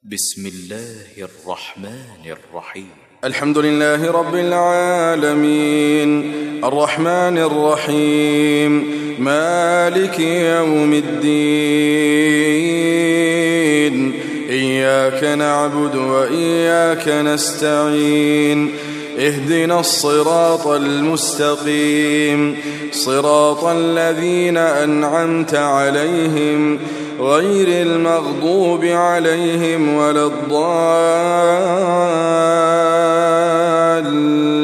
بسم الله الرحمن الرحيم. الحمد لله رب العالمين الرحمن الرحيم مالك يوم الدين إياك نعبد وإياك نستعين اهدنا الصراط المستقيم صراط الذين أنعمت عليهم غير المغضوب عليهم ولا الضالين